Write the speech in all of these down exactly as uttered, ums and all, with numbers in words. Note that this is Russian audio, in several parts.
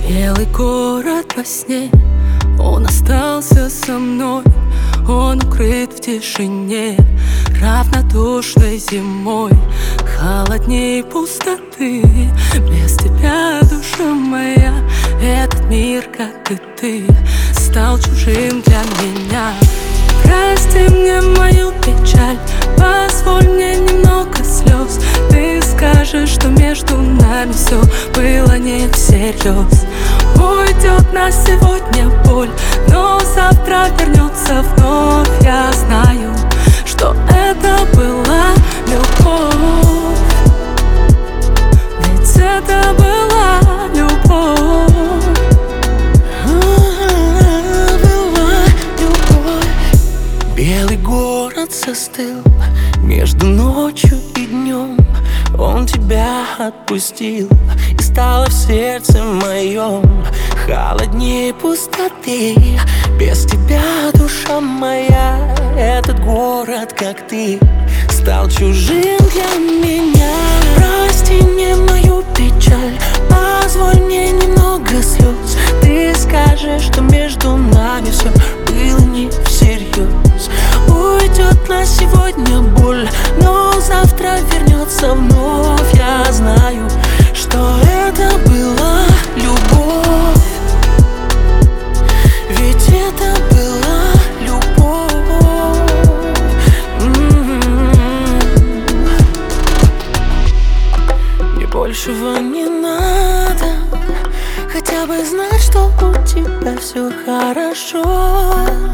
Белый город во сне, он остался со мной. Он укрыт в тишине, равнодушной зимой. Холодней пустоты, без тебя, душа моя. Этот мир, как и ты, стал чужим для меня. Прости мне мою печаль, позволь мне немного слез. Ты скажешь, что между нами все было не всерьез. Уйдет на сегодня боль, но завтра вернется вновь. Я знаю, что это была любовь, ведь это была любовь. Была любовь. Белый город застыл между ночью и днем. Он тебя отпустил, и стало в сердце моем холоднее пустоты. Без тебя, душа моя, этот город, как ты, стал чужим для меня. Прости мне мою печаль, позволь мне немного слез. Ты скажешь, что между нами все было не всерьез. Уйдет на сегодня боль, но завтра вернется вновь. Я знаю, что это была любовь, ведь это была любовь. М-м-м. Мне большего не надо, хотя бы знать, что у тебя все хорошо.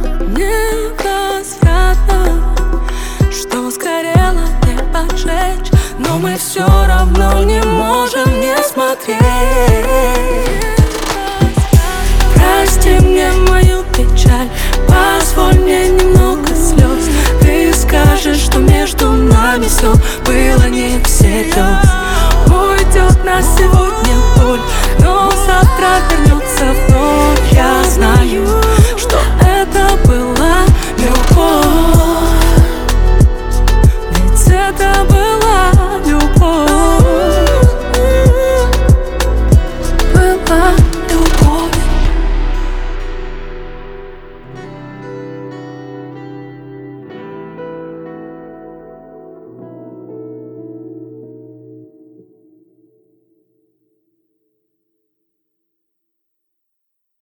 Невозвратно, что сгорело, не поджечь, но мы все равно не можем не смотреть.